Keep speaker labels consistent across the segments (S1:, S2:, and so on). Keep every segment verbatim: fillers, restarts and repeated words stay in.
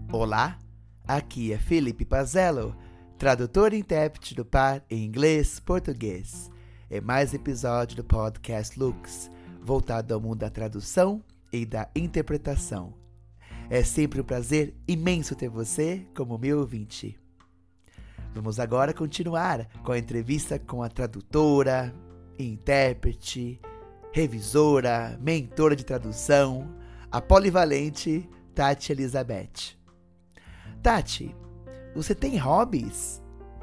S1: Olá, aqui é Felipe Pazello, tradutor e intérprete do par em inglês-português. É mais um episódio do podcast Lux, voltado ao mundo da tradução e da interpretação. É sempre um prazer imenso ter você como meu ouvinte. Vamos agora continuar com a entrevista com a tradutora, intérprete, revisora, mentora de tradução, a polivalente Tati Elizabeth. Tati, você tem hobbies?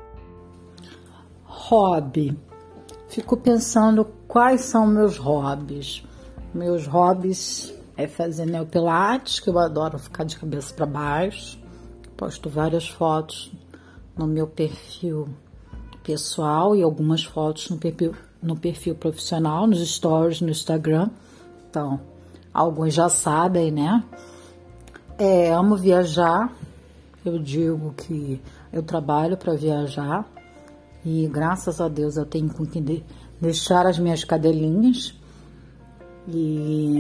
S2: Hobby. Fico pensando quais são meus hobbies. Meus hobbies é fazer neopilates, que eu adoro ficar de cabeça para baixo. Posto várias fotos no meu perfil pessoal e algumas fotos no perfil, no perfil profissional, nos stories, no Instagram. Então, alguns já sabem, né? É, amo viajar. Eu digo que eu trabalho para viajar e graças a Deus eu tenho com que de, deixar as minhas cadelinhas. E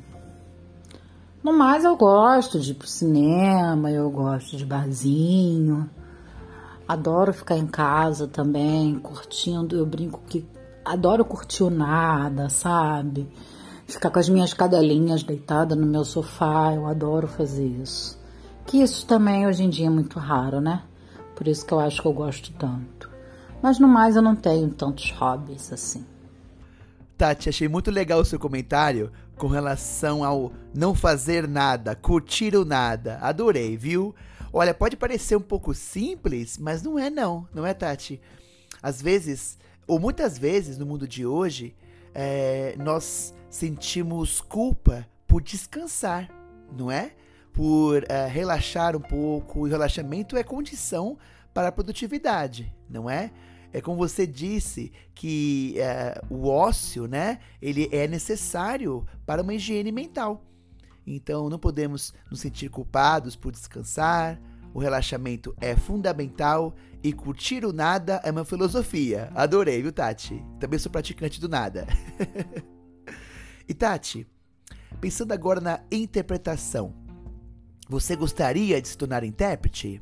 S2: no mais eu gosto de ir pro cinema, eu gosto de barzinho, adoro ficar em casa também, curtindo. Eu brinco que adoro curtir o nada, sabe? Ficar com as minhas cadelinhas deitada no meu sofá, eu adoro fazer isso. Que isso também hoje em dia é muito raro, né? Por isso que eu acho que eu gosto tanto. Mas no mais eu não tenho tantos hobbies assim.
S1: Tati, achei muito legal o seu comentário com relação ao não fazer nada, curtir o nada. Adorei, viu? Olha, pode parecer um pouco simples, mas não é não, não é, Tati? Às vezes, ou muitas vezes no mundo de hoje, é, nós sentimos culpa por descansar, não é? Por uh, relaxar um pouco. O relaxamento é condição para a produtividade, não é? É como você disse, que uh, o ócio, né, ele é necessário para uma higiene mental. Então, não podemos nos sentir culpados por descansar. O relaxamento é fundamental e curtir o nada é uma filosofia. Adorei, viu, Tati? Também sou praticante do nada. E, Tati, pensando agora na interpretação, você gostaria de se tornar intérprete?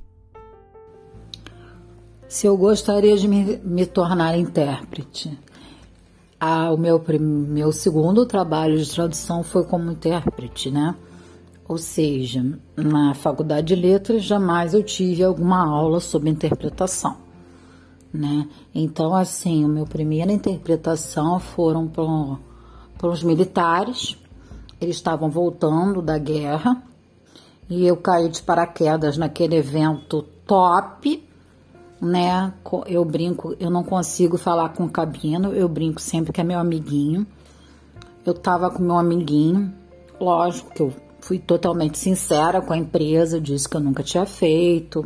S2: Se eu gostaria de me, me tornar intérprete, ah, o meu, meu segundo trabalho de tradução foi como intérprete, né? Ou seja, na faculdade de letras jamais eu tive alguma aula sobre interpretação, né? Então, assim, a minha primeira interpretação foram para os militares. Eles estavam voltando da guerra. E eu caí de paraquedas naquele evento top, né? Eu brinco, eu não consigo falar com o cabino, eu brinco sempre que é meu amiguinho. Eu tava com meu amiguinho, lógico que eu fui totalmente sincera com a empresa, eu disse que eu nunca tinha feito,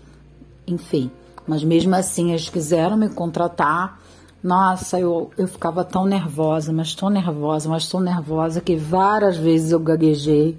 S2: enfim. Mas mesmo assim, eles quiseram me contratar. Nossa, eu, eu ficava tão nervosa, mas tão nervosa, mas tão nervosa, que várias vezes eu gaguejei.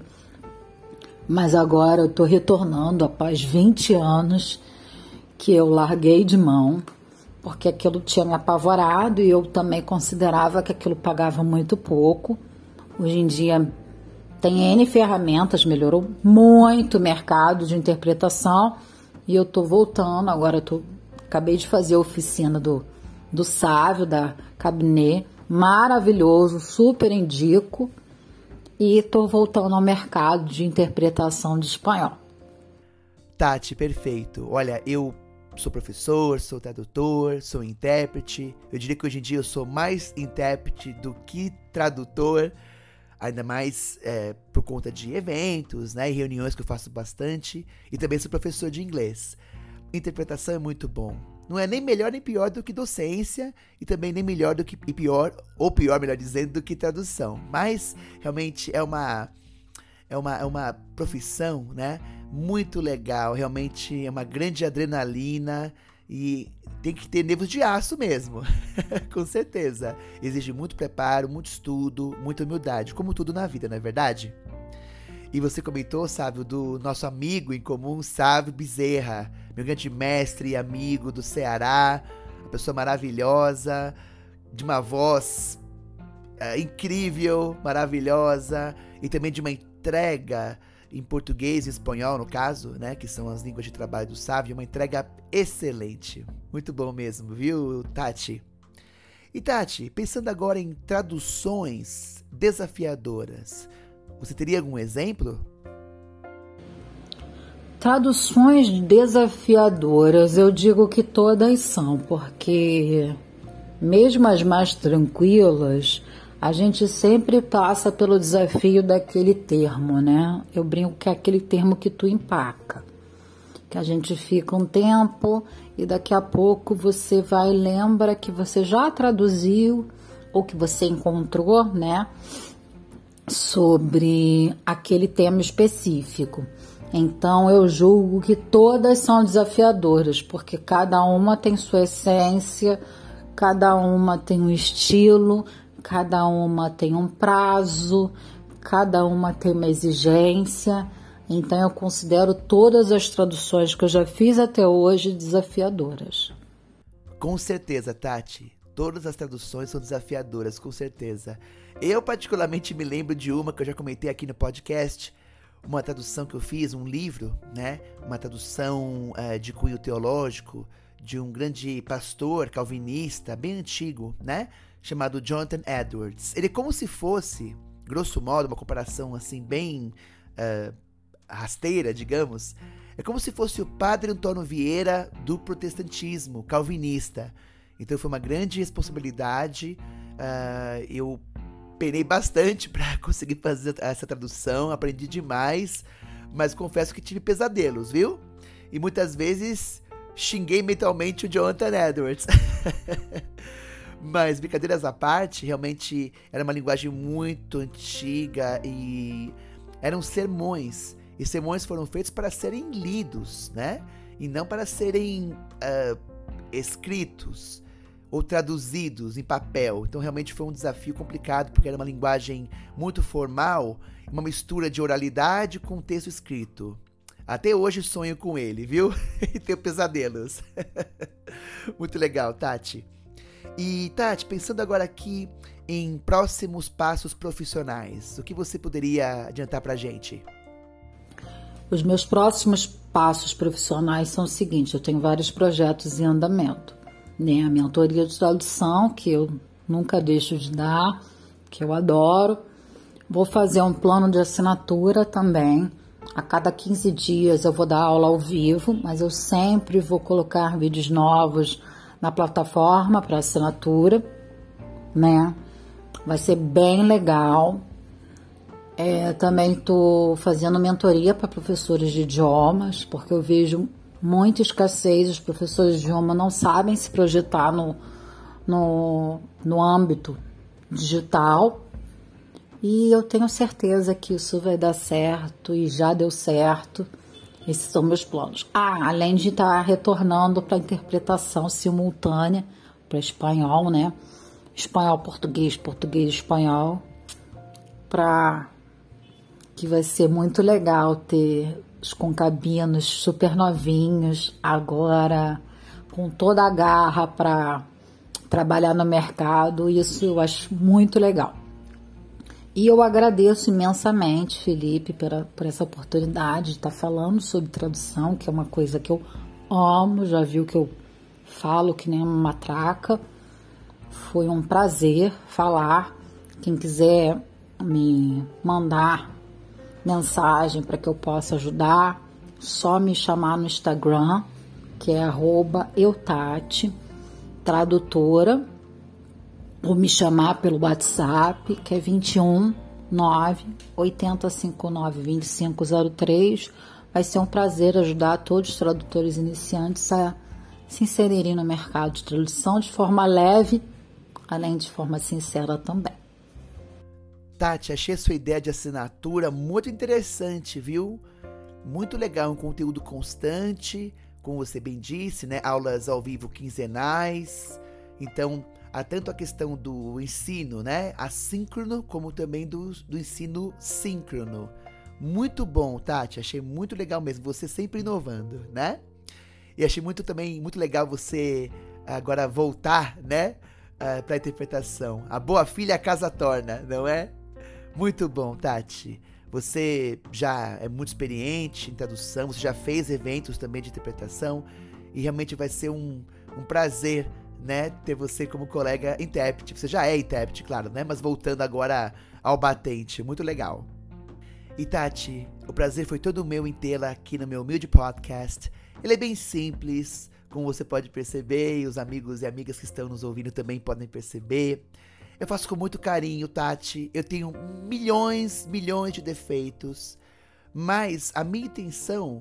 S2: Mas agora eu tô retornando após vinte anos que eu larguei de mão, porque aquilo tinha me apavorado e eu também considerava que aquilo pagava muito pouco. Hoje em dia tem N ferramentas, melhorou muito o mercado de interpretação e eu tô voltando. Agora eu tô, acabei de fazer a oficina do, do Sávio, da Cabinet, maravilhoso, super indico. E estou voltando ao mercado de interpretação de espanhol.
S1: Tati, perfeito. Olha, eu sou professor, sou tradutor, sou intérprete. Eu diria que hoje em dia eu sou mais intérprete do que tradutor, ainda mais é, por conta de eventos, né, e reuniões que eu faço bastante. E também sou professor de inglês. Interpretação é muito bom. Não é nem melhor nem pior do que docência e também nem melhor do que e pior, ou pior, melhor dizendo, do que tradução. Mas realmente é uma é uma, é uma profissão, né, muito legal. Realmente é uma grande adrenalina e tem que ter nervos de aço mesmo. Com certeza. Exige muito preparo, muito estudo, muita humildade, como tudo na vida, não é verdade? E você comentou, Sávio, do nosso amigo em comum, Sávio Bezerra, meu grande mestre e amigo do Ceará, uma pessoa maravilhosa, de uma voz uh, incrível, maravilhosa, e também de uma entrega em português e espanhol, no caso, né, que são as línguas de trabalho do Sávio, uma entrega excelente. Muito bom mesmo, viu, Tati? E Tati, pensando agora em traduções desafiadoras, você teria algum exemplo?
S2: Traduções desafiadoras, eu digo que todas são, porque mesmo as mais tranquilas, a gente sempre passa pelo desafio daquele termo, né? Eu brinco que é aquele termo que tu empaca, que a gente fica um tempo e daqui a pouco você vai e lembra que você já traduziu ou que você encontrou, né, sobre aquele tema específico. Então eu julgo que todas são desafiadoras, porque cada uma tem sua essência, cada uma tem um estilo, cada uma tem um prazo, cada uma tem uma exigência. Então eu considero todas as traduções que eu já fiz até hoje desafiadoras.
S1: Com certeza, Tati. Todas as traduções são desafiadoras, com certeza. Eu particularmente me lembro de uma que eu já comentei aqui no podcast, uma tradução que eu fiz, um livro, né? Uma tradução uh, de cunho teológico de um grande pastor calvinista, bem antigo, né? Chamado Jonathan Edwards. Ele é como se fosse, grosso modo, uma comparação assim bem uh, rasteira, digamos, é como se fosse o Padre Antônio Vieira do protestantismo calvinista. Então foi uma grande responsabilidade, uh, eu penei bastante para conseguir fazer essa tradução, aprendi demais, mas confesso que tive pesadelos, viu? E muitas vezes xinguei mentalmente o Jonathan Edwards. Mas brincadeiras à parte, realmente era uma linguagem muito antiga e eram sermões. E sermões foram feitos para serem lidos, né? E não para serem uh, escritos ou traduzidos em papel. Então realmente foi um desafio complicado, porque era uma linguagem muito formal, uma mistura de oralidade com texto escrito. Até hoje sonho com ele, viu? E tenho pesadelos. Muito legal, Tati. E Tati, pensando agora aqui em próximos passos profissionais, o que você poderia adiantar pra gente?
S2: Os meus próximos passos profissionais são os seguintes: eu tenho vários projetos em andamento. Né, a mentoria de tradução, que eu nunca deixo de dar, que eu adoro. Vou fazer um plano de assinatura também. A cada quinze dias eu vou dar aula ao vivo, mas eu sempre vou colocar vídeos novos na plataforma para assinatura, né? Vai ser bem legal. É, também estou fazendo mentoria para professores de idiomas, porque eu vejo muita escassez, os professores de idioma não sabem se projetar no, no, no âmbito digital, e eu tenho certeza que isso vai dar certo e já deu certo. Esses são meus planos. Ah, além de estar retornando para interpretação simultânea para espanhol, né? Espanhol, português, português, espanhol, para que vai ser muito legal ter os concabinos super novinhos, agora com toda a garra para trabalhar no mercado. Isso eu acho muito legal. E eu agradeço imensamente, Felipe, por, por essa oportunidade de estar falando sobre tradução, que é uma coisa que eu amo, já viu que eu falo que nem uma matraca. Foi um prazer falar. Quem quiser me mandar mensagem para que eu possa ajudar, só me chamar no Instagram, que é arroba eutati, tradutora, ou me chamar pelo WhatsApp, que é vinte e um, nove, oito zero cinco nove, dois cinco zero três. Vai ser um prazer ajudar todos os tradutores iniciantes a se inserirem no mercado de tradução de forma leve, além de forma sincera também.
S1: Tati, achei a sua ideia de assinatura muito interessante, viu? Muito legal, um conteúdo constante, como você bem disse, né? Aulas ao vivo quinzenais. Então, há tanto a questão do ensino, né? Assíncrono, como também do, do ensino síncrono. Muito bom, Tati, achei muito legal mesmo, você sempre inovando, né? E achei muito também, muito legal você agora voltar, né? Uh, para a interpretação. A boa filha a casa torna, não é? Muito bom, Tati. Você já é muito experiente em tradução, você já fez eventos também de interpretação e realmente vai ser um, um prazer, né, ter você como colega intérprete. Você já é intérprete, claro, né, mas voltando agora ao batente, muito legal. E Tati, o prazer foi todo meu em tê-la aqui no meu humilde podcast. Ele é bem simples, como você pode perceber, e os amigos e amigas que estão nos ouvindo também podem perceber. Eu faço com muito carinho, Tati. Eu tenho milhões, milhões de defeitos, mas a minha intenção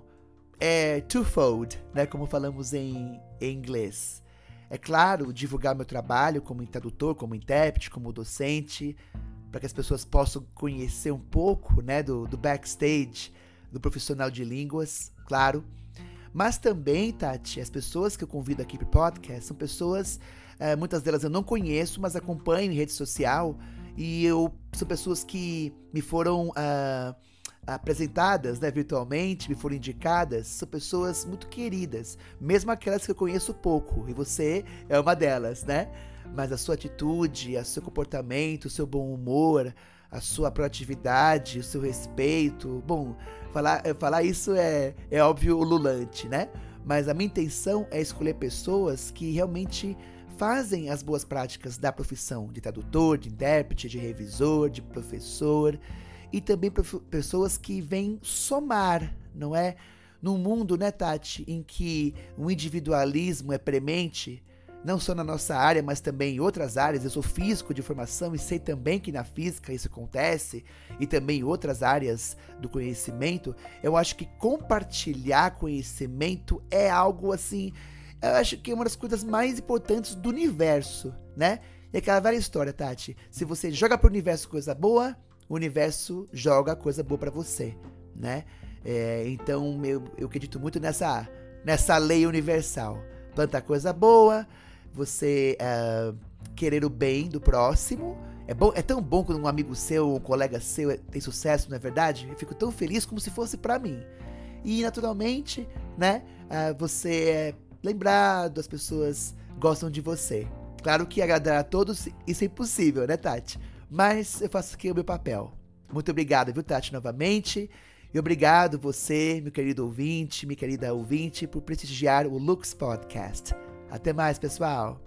S1: é twofold, né? Como falamos em, em inglês. É claro, divulgar meu trabalho como tradutor, como intérprete, como docente, para que as pessoas possam conhecer um pouco, né, do, do backstage do profissional de línguas, claro. Mas também, Tati, as pessoas que eu convido aqui para o podcast são pessoas... Uh, muitas delas eu não conheço, mas acompanho em rede social e eu, são pessoas que me foram uh, apresentadas, né, virtualmente, me foram indicadas, são pessoas muito queridas, mesmo aquelas que eu conheço pouco, e você é uma delas, né? Mas a sua atitude, o seu comportamento, o seu bom humor, a sua proatividade, o seu respeito, bom, falar, falar isso é, é óbvio ululante, né? Mas a minha intenção é escolher pessoas que realmente fazem as boas práticas da profissão de tradutor, de intérprete, de revisor, de professor, e também prof- pessoas que vêm somar, não é? Num mundo, né, Tati, em que o individualismo é premente, não só na nossa área, mas também em outras áreas. Eu sou físico de formação e sei também que na física isso acontece, e também em outras áreas do conhecimento. Eu acho que compartilhar conhecimento é algo assim... Eu acho que é uma das coisas mais importantes do universo, né? E aquela velha história, Tati. Se você joga pro universo coisa boa, o universo joga coisa boa pra você, né? É, então, eu, eu acredito muito nessa, nessa lei universal. Planta coisa boa, você uh, querer o bem do próximo. É, bom, é tão bom quando um amigo seu, um colega seu tem sucesso, não é verdade? Eu fico tão feliz como se fosse pra mim. E, naturalmente, né? Uh, você é lembrado, as pessoas gostam de você. Claro que agradar a todos, isso é impossível, né, Tati? Mas eu faço aqui o meu papel. Muito obrigado, viu, Tati, novamente. E obrigado você, meu querido ouvinte, minha querida ouvinte, por prestigiar o Lux Podcast. Até mais, pessoal.